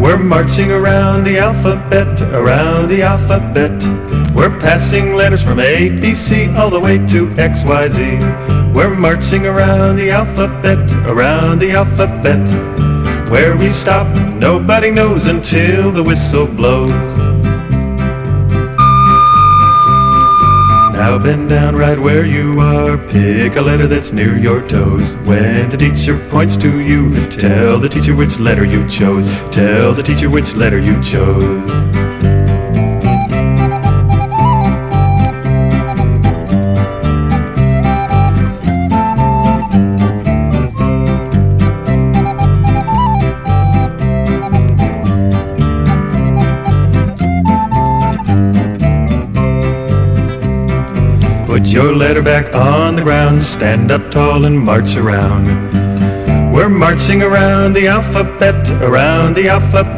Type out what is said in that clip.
We're marching around the alphabet, around the alphabet. We're passing letters from A, B, C, all the way to X, Y, Z. We're marching around the alphabet, around the alphabet. Where we stop, nobody knows until the whistle blows. Now bend down right where you are, pick a letter that's near your toes. When the teacher points to you, tell the teacher which letter you chose. Tell the teacher which letter you chose. Put your letter back on the ground, stand up tall and march around. We're marching around the alphabet, around the alphabet.